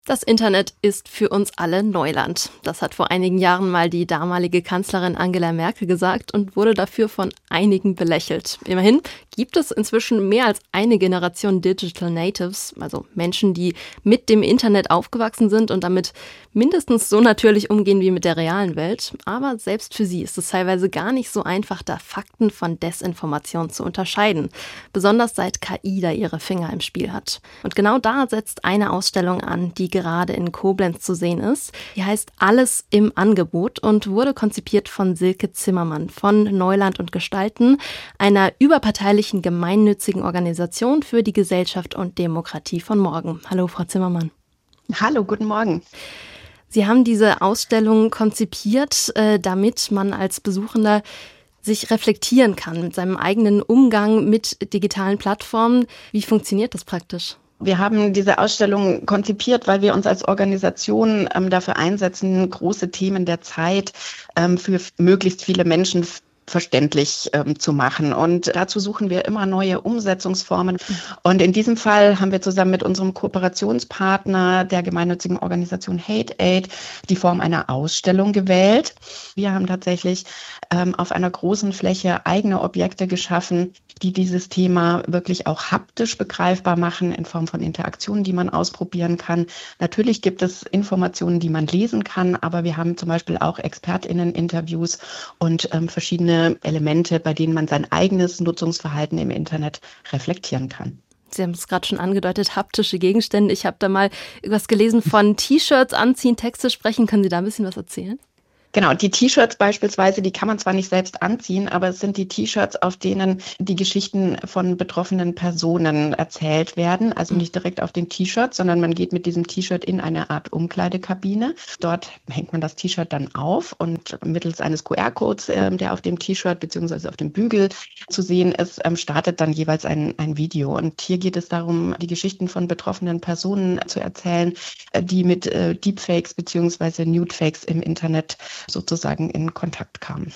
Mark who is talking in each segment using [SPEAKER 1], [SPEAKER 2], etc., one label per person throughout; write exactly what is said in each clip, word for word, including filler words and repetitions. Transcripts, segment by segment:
[SPEAKER 1] Das Internet ist für uns alle Neuland. Das hat vor einigen Jahren mal die damalige Kanzlerin Angela Merkel gesagt und wurde dafür von einigen belächelt. Immerhin gibt es inzwischen mehr als eine Generation Digital Natives, also Menschen, die mit dem Internet aufgewachsen sind und damit mindestens so natürlich umgehen wie mit der realen Welt. Aber selbst für sie ist es teilweise gar nicht so einfach, da Fakten von Desinformation zu unterscheiden. Besonders seit K I da ihre Finger im Spiel hat. Und genau da setzt eine Ausstellung an, die gerade in Koblenz zu sehen ist. Die heißt Alles im Angebot und wurde konzipiert von Silke Zimmermann von Neuland und Gestalten, einer überparteilichen gemeinnützigen Organisation für die Gesellschaft und Demokratie von morgen. Hallo, Frau Zimmermann.
[SPEAKER 2] Hallo, guten Morgen.
[SPEAKER 1] Sie haben diese Ausstellung konzipiert, äh, damit man als Besuchender sich reflektieren kann mit seinem eigenen Umgang mit digitalen Plattformen. Wie funktioniert das praktisch?
[SPEAKER 2] Wir haben diese Ausstellung konzipiert, weil wir uns als Organisation ähm, dafür einsetzen, große Themen der Zeit ähm, für möglichst viele Menschen verständlich ähm, zu machen. Und dazu suchen wir immer neue Umsetzungsformen. Und in diesem Fall haben wir zusammen mit unserem Kooperationspartner, der gemeinnützigen Organisation Hate Aid, die Form einer Ausstellung gewählt. Wir haben tatsächlich ähm, auf einer großen Fläche eigene Objekte geschaffen, die dieses Thema wirklich auch haptisch begreifbar machen in Form von Interaktionen, die man ausprobieren kann. Natürlich gibt es Informationen, die man lesen kann, aber wir haben zum Beispiel auch ExpertInnen-Interviews und ähm, verschiedene Elemente, bei denen man sein eigenes Nutzungsverhalten im Internet reflektieren kann.
[SPEAKER 1] Sie haben es gerade schon angedeutet, haptische Gegenstände. Ich habe da mal irgendwas gelesen von T-Shirts anziehen, Texte sprechen. Können Sie da ein bisschen was erzählen?
[SPEAKER 2] Genau, die T-Shirts beispielsweise, die kann man zwar nicht selbst anziehen, aber es sind die T-Shirts, auf denen die Geschichten von betroffenen Personen erzählt werden. Also nicht direkt auf den T-Shirts, sondern man geht mit diesem T-Shirt in eine Art Umkleidekabine. Dort hängt man das T-Shirt dann auf und mittels eines Q R-Codes, äh, der auf dem T-Shirt bzw. auf dem Bügel zu sehen ist, ähm, startet dann jeweils ein, ein Video. Und hier geht es darum, die Geschichten von betroffenen Personen zu erzählen, äh, die mit äh, Deepfakes bzw. Nudefakes im Internet sozusagen in Kontakt kamen.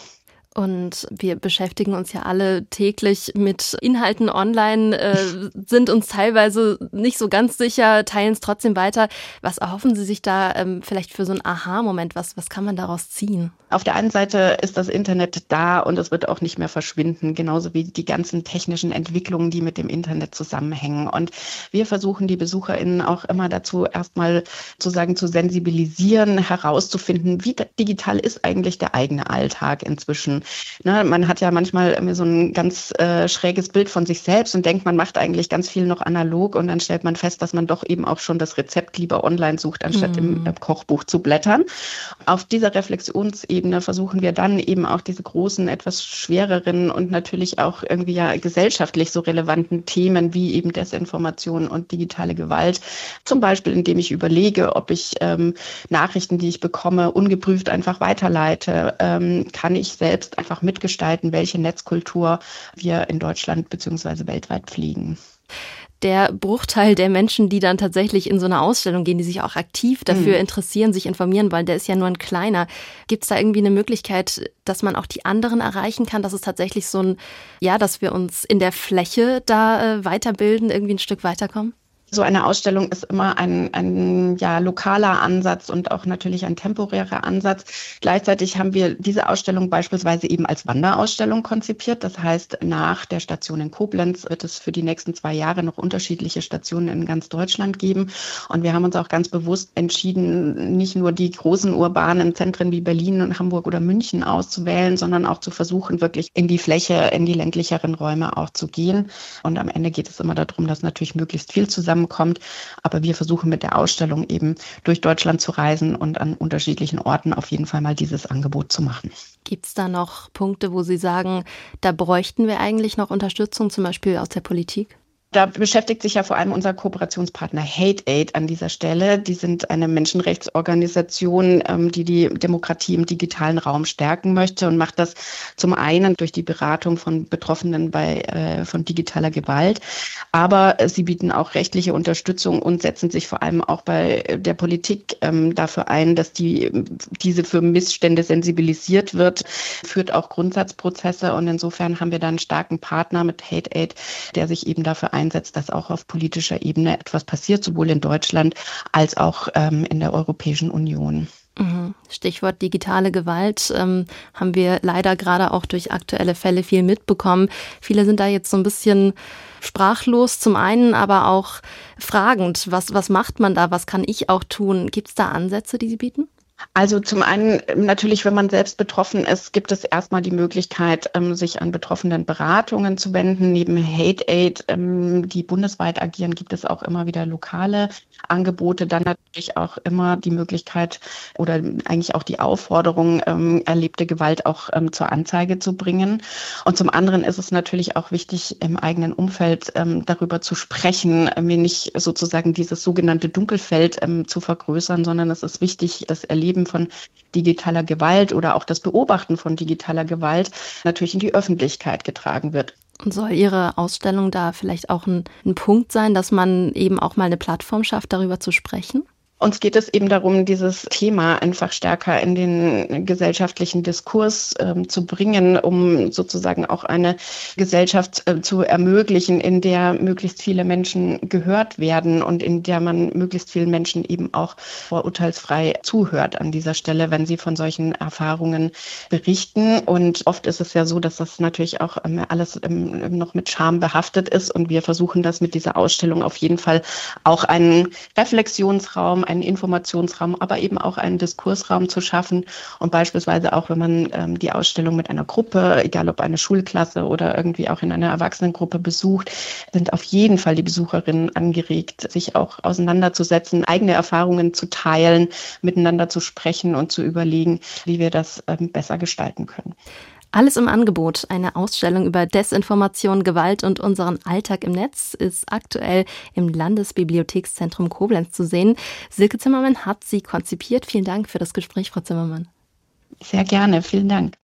[SPEAKER 1] Und wir beschäftigen uns ja alle täglich mit Inhalten online, äh, sind uns teilweise nicht so ganz sicher, teilen es trotzdem weiter. Was erhoffen Sie sich da ähm, vielleicht für so einen Aha-Moment? Was, was kann man daraus ziehen?
[SPEAKER 2] Auf der einen Seite ist das Internet da und es wird auch nicht mehr verschwinden, genauso wie die ganzen technischen Entwicklungen, die mit dem Internet zusammenhängen. Und wir versuchen die BesucherInnen auch immer dazu, erstmal sozusagen zu sensibilisieren, herauszufinden, wie digital ist eigentlich der eigene Alltag inzwischen. Ne, man hat ja manchmal so ein ganz äh, schräges Bild von sich selbst und denkt, man macht eigentlich ganz viel noch analog und dann stellt man fest, dass man doch eben auch schon das Rezept lieber online sucht, anstatt mhm. im äh, Kochbuch zu blättern. Auf dieser Reflexionsebene versuchen wir dann eben auch diese großen, etwas schwereren und natürlich auch irgendwie ja gesellschaftlich so relevanten Themen wie eben Desinformation und digitale Gewalt, zum Beispiel indem ich überlege, ob ich ähm, Nachrichten, die ich bekomme, ungeprüft einfach weiterleite, ähm, kann ich selbst einfach mitgestalten, welche Netzkultur wir in Deutschland bzw. weltweit pflegen.
[SPEAKER 1] Der Bruchteil der Menschen, die dann tatsächlich in so eine Ausstellung gehen, die sich auch aktiv dafür mhm. interessieren, sich informieren wollen, der ist ja nur ein kleiner. Gibt es da irgendwie eine Möglichkeit, dass man auch die anderen erreichen kann, dass es tatsächlich so ein, ja, dass wir uns in der Fläche da äh, weiterbilden, irgendwie ein Stück weiterkommen?
[SPEAKER 2] So eine Ausstellung ist immer ein, ein ja, lokaler Ansatz und auch natürlich ein temporärer Ansatz. Gleichzeitig haben wir diese Ausstellung beispielsweise eben als Wanderausstellung konzipiert. Das heißt, nach der Station in Koblenz wird es für die nächsten zwei Jahre noch unterschiedliche Stationen in ganz Deutschland geben. Und wir haben uns auch ganz bewusst entschieden, nicht nur die großen urbanen Zentren wie Berlin und Hamburg oder München auszuwählen, sondern auch zu versuchen, wirklich in die Fläche, in die ländlicheren Räume auch zu gehen. Und am Ende geht es immer darum, dass natürlich möglichst viel zusammen kommt. Aber wir versuchen mit der Ausstellung eben durch Deutschland zu reisen und an unterschiedlichen Orten auf jeden Fall mal dieses Angebot zu machen.
[SPEAKER 1] Gibt es da noch Punkte, wo Sie sagen, da bräuchten wir eigentlich noch Unterstützung, zum Beispiel aus der Politik?
[SPEAKER 2] Da beschäftigt sich ja vor allem unser Kooperationspartner Hate Aid an dieser Stelle. Die sind eine Menschenrechtsorganisation, die die Demokratie im digitalen Raum stärken möchte und macht das zum einen durch die Beratung von Betroffenen bei, äh, von digitaler Gewalt. Aber sie bieten auch rechtliche Unterstützung und setzen sich vor allem auch bei der Politik ähm, dafür ein, dass die, diese für Missstände sensibilisiert wird, führt auch Grundsatzprozesse. Und insofern haben wir da einen starken Partner mit Hate Aid, der sich eben dafür einsetzt, einsetzt, dass auch auf politischer Ebene etwas passiert, sowohl in Deutschland als auch ähm, in der Europäischen Union.
[SPEAKER 1] Stichwort digitale Gewalt ähm, haben wir leider gerade auch durch aktuelle Fälle viel mitbekommen. Viele sind da jetzt so ein bisschen sprachlos zum einen, aber auch fragend. Was, was macht man da? Was kann ich auch tun? Gibt es da Ansätze, die Sie bieten?
[SPEAKER 2] Also zum einen natürlich, wenn man selbst betroffen ist, gibt es erstmal die Möglichkeit, sich an betroffenen Beratungen zu wenden. Neben Hate Aid, die bundesweit agieren, gibt es auch immer wieder lokale Angebote. Dann natürlich auch immer die Möglichkeit oder eigentlich auch die Aufforderung, erlebte Gewalt auch zur Anzeige zu bringen. Und zum anderen ist es natürlich auch wichtig, im eigenen Umfeld darüber zu sprechen, nicht sozusagen dieses sogenannte Dunkelfeld zu vergrößern, sondern es ist wichtig, das Erleben von digitaler Gewalt oder auch das Beobachten von digitaler Gewalt natürlich in die Öffentlichkeit getragen wird.
[SPEAKER 1] Und soll Ihre Ausstellung da vielleicht auch ein, ein Punkt sein, dass man eben auch mal eine Plattform schafft, darüber zu sprechen?
[SPEAKER 2] Uns geht es eben darum, dieses Thema einfach stärker in den gesellschaftlichen Diskurs ähm, zu bringen, um sozusagen auch eine Gesellschaft äh, zu ermöglichen, in der möglichst viele Menschen gehört werden und in der man möglichst vielen Menschen eben auch vorurteilsfrei zuhört an dieser Stelle, wenn sie von solchen Erfahrungen berichten. Und oft ist es ja so, dass das natürlich auch ähm, alles ähm, noch mit Scham behaftet ist. Und wir versuchen das mit dieser Ausstellung auf jeden Fall auch einen Reflexionsraum, einen Informationsraum, aber eben auch einen Diskursraum zu schaffen. Und beispielsweise auch, wenn man ähm, die Ausstellung mit einer Gruppe, egal ob eine Schulklasse oder irgendwie auch in einer Erwachsenengruppe besucht, sind auf jeden Fall die Besucherinnen angeregt, sich auch auseinanderzusetzen, eigene Erfahrungen zu teilen, miteinander zu sprechen und zu überlegen, wie wir das ähm, besser gestalten können.
[SPEAKER 1] Alles im Angebot. Eine Ausstellung über Desinformation, Gewalt und unseren Alltag im Netz ist aktuell im Landesbibliothekszentrum Koblenz zu sehen. Silke Zimmermann hat sie konzipiert. Vielen Dank für das Gespräch, Frau Zimmermann.
[SPEAKER 2] Sehr gerne. Vielen Dank.